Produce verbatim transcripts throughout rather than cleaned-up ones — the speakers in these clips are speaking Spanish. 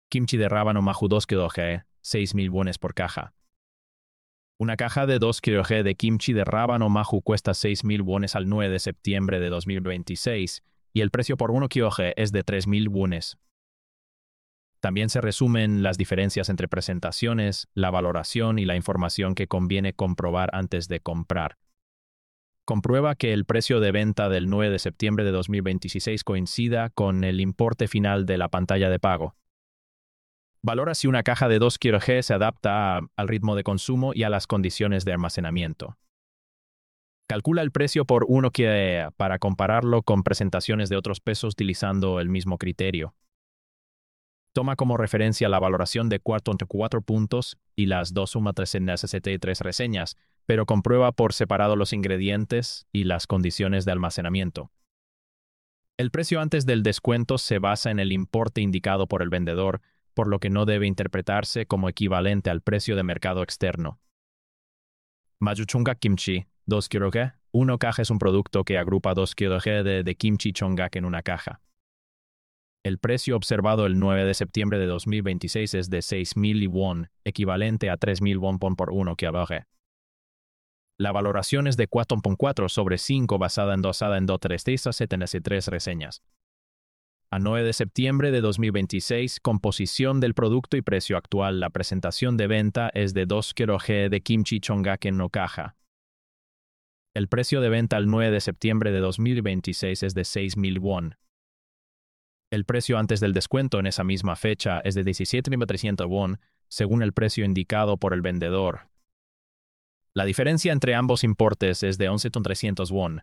Kimchi de rábano maju dos kilogramos, seis mil wones por caja. Una caja de dos kilogramos de kimchi de rábano maju cuesta seis mil wones al nueve de septiembre de dos mil veintiséis y el precio por uno kilogramo es de tres mil wones. También se resumen las diferencias entre presentaciones, la valoración y la información que conviene comprobar antes de comprar. Comprueba que el precio de venta del nueve de septiembre de dos mil veintiséis coincida con el importe final de la pantalla de pago. Valora si una caja de dos kilogramos se adapta a, al ritmo de consumo y a las condiciones de almacenamiento. Calcula el precio por uno kilogramo para compararlo con presentaciones de otros pesos utilizando el mismo criterio. Toma como referencia la valoración de cuatro entre cuatro puntos y las dos sumas trescientas sesenta y tres reseñas, pero comprueba por separado los ingredientes y las condiciones de almacenamiento. El precio antes del descuento se basa en el importe indicado por el vendedor, por lo que no debe interpretarse como equivalente al precio de mercado externo. Majuchonggak Kimchi, dos kilogramos. Una caja es un producto que agrupa dos kilogramos de, de kimchi chonggak en una caja. El precio observado el nueve de septiembre de dos mil veintiséis es de seis mil won, equivalente a tres mil won por uno kilogramo. La valoración es de cuatro punto cuatro sobre cinco basada endosada en trescientas setenta y tres reseñas. A nueve de septiembre de dos mil veintiséis, composición del producto y precio actual. La presentación de venta es de dos kilogramos de kimchi chonggak en una caja. El precio de venta al nueve de septiembre de dos mil veintiséis es de seis mil won. El precio antes del descuento en esa misma fecha es de diecisiete mil trescientos won, según el precio indicado por el vendedor. La diferencia entre ambos importes es de once mil trescientos won.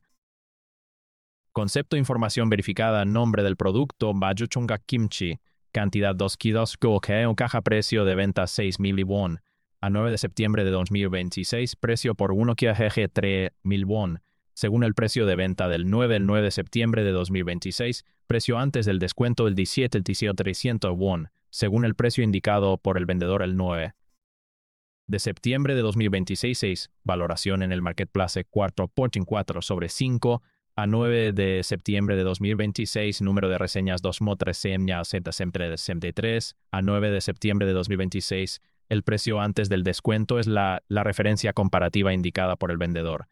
Concepto información verificada, nombre del producto, Majuchonggak Kimchi, cantidad dos kilogramos, caja precio de venta seis mil won. A nueve de septiembre de dos mil veintiséis, precio por uno kilogramo tres mil won. Según el precio de venta del nueve el nueve de septiembre de dos mil veintiséis, precio antes del descuento el diecisiete el diecisiete trescientos won, según el precio indicado por el vendedor el nueve de septiembre de dos mil veintiséis, seis, valoración en el Marketplace cuatro punto cuatro sobre cinco, a nueve de septiembre de dos mil veintiséis, número de reseñas dos mil trescientos sesenta y tres, a nueve de septiembre de dos mil veintiséis, el precio antes del descuento es la, la referencia comparativa indicada por el vendedor.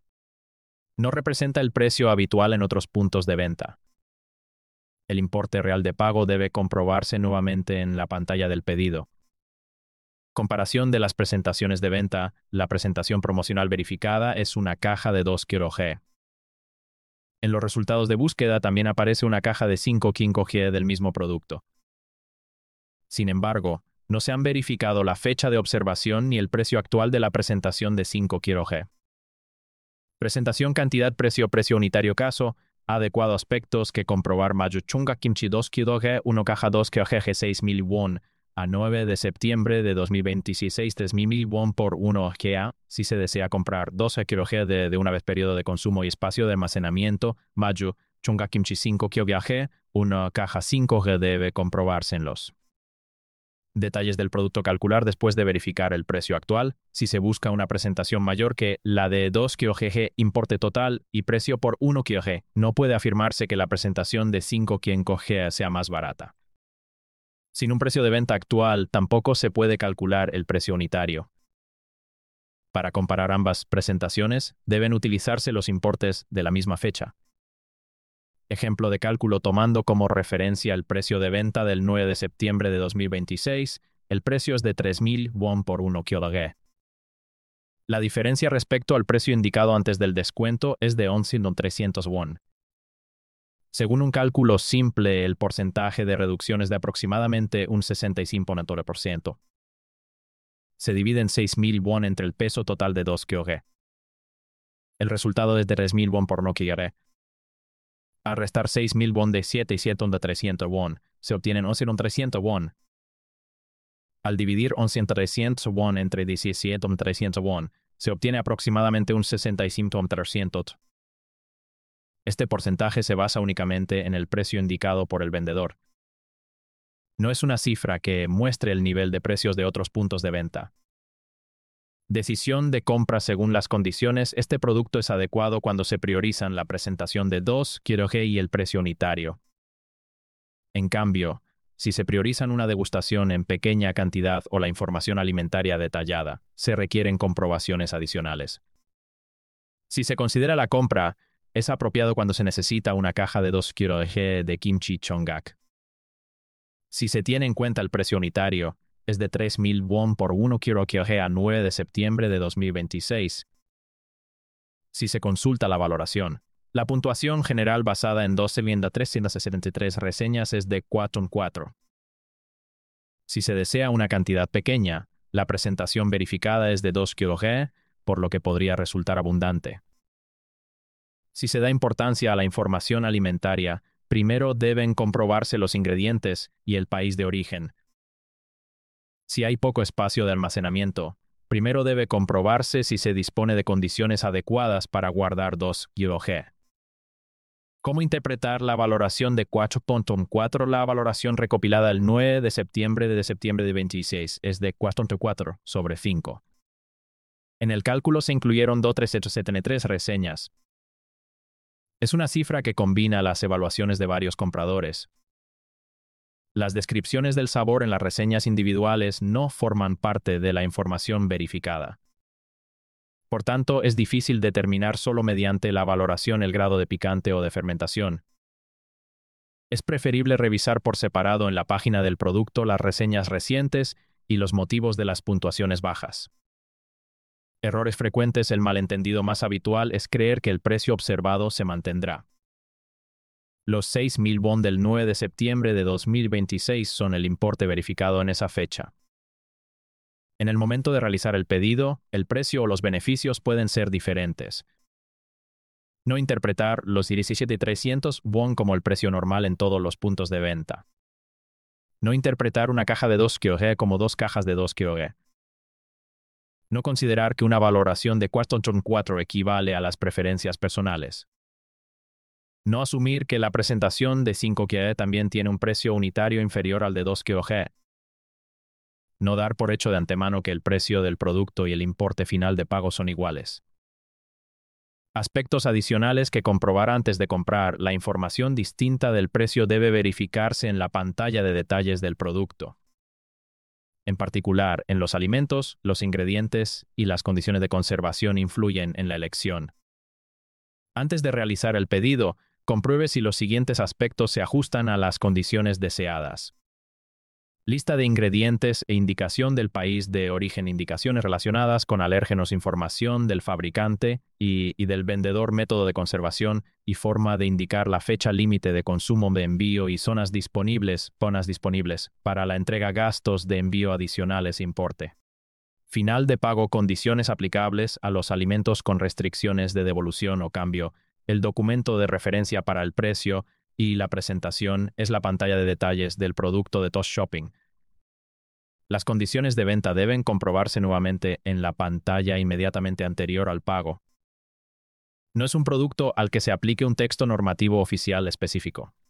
No representa el precio habitual en otros puntos de venta. El importe real de pago debe comprobarse nuevamente en la pantalla del pedido. Comparación de las presentaciones de venta. La presentación promocional verificada es una caja de dos kilogramos. En los resultados de búsqueda también aparece una caja de cinco kilogramos del mismo producto. Sin embargo, no se han verificado la fecha de observación ni el precio actual de la presentación de cinco kilogramos. Presentación cantidad precio precio unitario caso, adecuado aspectos que comprobar Majuchonggak Kimchi dos kilogramos, una caja dos kilogramos seis mil won, a nueve de septiembre de dos mil veintiséis tres mil won por uno kilogramo, si se desea comprar doce kilogramos de, de una vez periodo de consumo y espacio de almacenamiento, Majuchonggak Kimchi cinco kilogramos, una caja cinco kilogramos debe comprobarse en los detalles del producto calcular después de verificar el precio actual. Si se busca una presentación mayor que la de dos kilogramos, importe total y precio por uno kilogramo, no puede afirmarse que la presentación de cinco kilogramos sea más barata. Sin un precio de venta actual, tampoco se puede calcular el precio unitario. Para comparar ambas presentaciones, deben utilizarse los importes de la misma fecha. Ejemplo de cálculo tomando como referencia el precio de venta del nueve de septiembre de dos mil veintiséis, el precio es de tres mil won por uno kilogramo. La diferencia respecto al precio indicado antes del descuento es de once mil trescientos won. Según un cálculo simple, el porcentaje de reducción es de aproximadamente un sesenta y cinco por ciento. Se divide en seis mil won entre el peso total de dos kilogramos. El resultado es de tres mil won por uno kilogramo. Al restar seis mil won de siete y siete de trescientos won, se obtienen once mil trescientos won. Al dividir once mil trescientos won entre diecisiete mil trescientos won, se obtiene aproximadamente un sesenta y cinco por ciento. Este porcentaje se basa únicamente en el precio indicado por el vendedor. No es una cifra que muestre el nivel de precios de otros puntos de venta. Decisión de compra según las condiciones. Este producto es adecuado cuando se priorizan la presentación de dos kilogramos y el precio unitario. En cambio, Si se priorizan una degustación en pequeña cantidad o la información alimentaria detallada, se requieren comprobaciones adicionales. Si se considera la compra, es apropiado cuando se necesita una caja de dos kilogramos de kimchi chonggak. Si se tiene en cuenta el precio unitario, es de tres mil won por uno kilogramo a nueve de septiembre de dos mil veintiséis. Si se consulta la valoración, la puntuación general basada en doce mil trescientas setenta y tres reseñas es de cuatro en cuatro. Si se desea una cantidad pequeña, la presentación verificada es de dos kilogramos, por lo que podría resultar abundante. Si se da importancia a la información alimentaria, primero deben comprobarse los ingredientes y el país de origen. Si hay poco espacio de almacenamiento, primero debe comprobarse si se dispone de condiciones adecuadas para guardar dos kilogramos. ¿Cómo interpretar la valoración de cuatro punto cuatro? La valoración recopilada el nueve de septiembre de septiembre de veintiséis es de cuatro punto cuatro sobre cinco. En el cálculo se incluyeron dos mil trescientas setenta y tres reseñas. Es una cifra que combina las evaluaciones de varios compradores. Las descripciones del sabor en las reseñas individuales no forman parte de la información verificada. Por tanto, es difícil determinar solo mediante la valoración el grado de picante o de fermentación. Es preferible revisar por separado en la página del producto las reseñas recientes y los motivos de las puntuaciones bajas. Errores frecuentes. El malentendido más habitual es creer que el precio observado se mantendrá. Los seis mil won del nueve de septiembre de dos mil veintiséis son el importe verificado en esa fecha. En el momento de realizar el pedido, el precio o los beneficios pueden ser diferentes. No interpretar los diecisiete mil trescientos won como el precio normal en todos los puntos de venta. No interpretar una caja de dos kilogramos como dos cajas de dos kilogramos. No considerar que una valoración de cuatro punto cuatro equivale a las preferencias personales. No asumir que la presentación de cinco kilogramos también tiene un precio unitario inferior al de dos kilogramos. No dar por hecho de antemano que el precio del producto y el importe final de pago son iguales. Aspectos adicionales que comprobar antes de comprar. La información distinta del precio debe verificarse en la pantalla de detalles del producto. En particular, en los alimentos, los ingredientes y las condiciones de conservación influyen en la elección. Antes de realizar el pedido, compruebe si los siguientes aspectos se ajustan a las condiciones deseadas. Lista de ingredientes e indicación del país de origen. Indicaciones relacionadas con alérgenos. Información del fabricante y, y del vendedor. Método de conservación y forma de indicar la fecha límite de consumo de envío y zonas disponibles, zonas disponibles para la entrega. Gastos de envío adicionales. Importe final de pago. Condiciones aplicables a los alimentos con restricciones de devolución o cambio. El documento de referencia para el precio y la presentación es la pantalla de detalles del producto de Toast Shopping. Las condiciones de venta deben comprobarse nuevamente en la pantalla inmediatamente anterior al pago. No es un producto al que se aplique un texto normativo oficial específico.